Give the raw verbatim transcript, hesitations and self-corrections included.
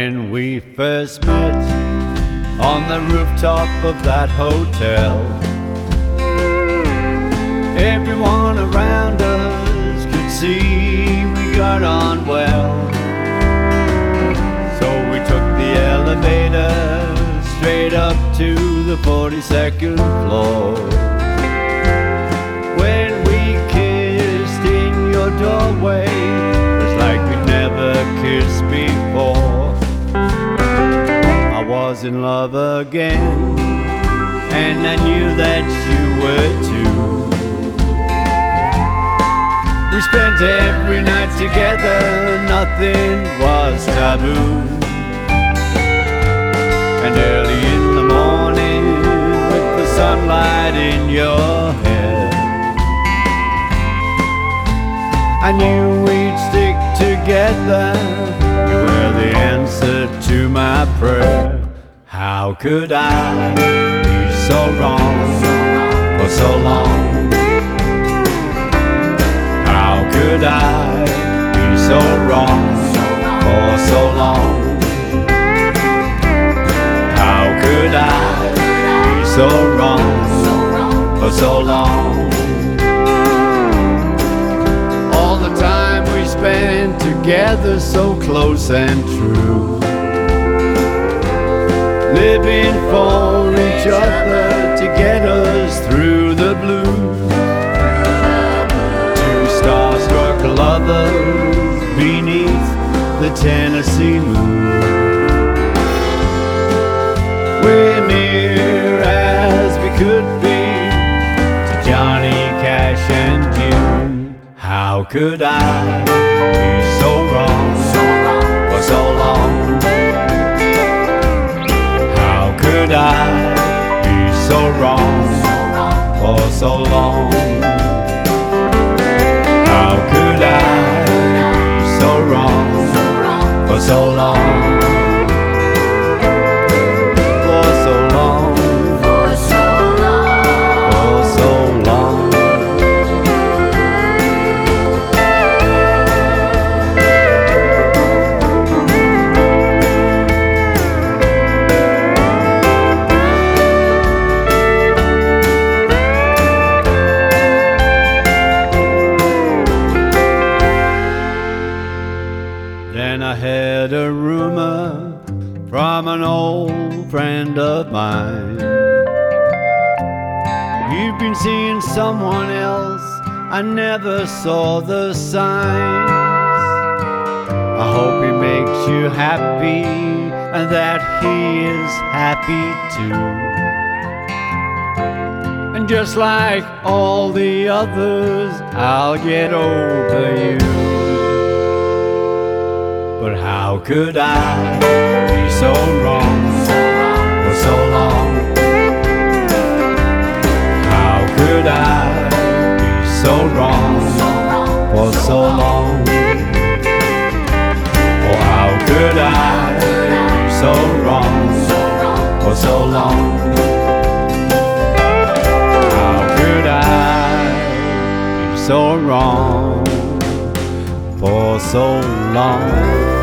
when we first met on the rooftop of that hotel. Everyone around us could see we got on well. So we took the elevator straight up to the forty-second floor. When we kissed in your doorway, it was like we'd never kissed before. I was in love again, and I knew that you were too. We spent every night together, nothing was taboo. And early in the morning, with the sunlight in your hair, I knew we'd stick together. You were the answer to my prayer. How could I be so wrong for so long? How could I be so wrong for so long? How could I be so wrong for so long? All the time we spent together, so close and true, living for each other to get us through the blues. Two starstruck lovers beneath the Tennessee moon. We're near as we could be to Johnny Cash and June. How could I be so wrong for so long? How could I be so wrong for so long? How could I be so wrong for so long? Then I heard a rumor from an old friend of mine. You've been seeing someone else, I never saw the signs. I hope he makes you happy and that he is happy too. And just like all the others, I'll get over you. But how could I be so wrong for so long? How could I be so wrong for so long? Oh, how could I be so wrong for so long? How could I be so wrong for so long?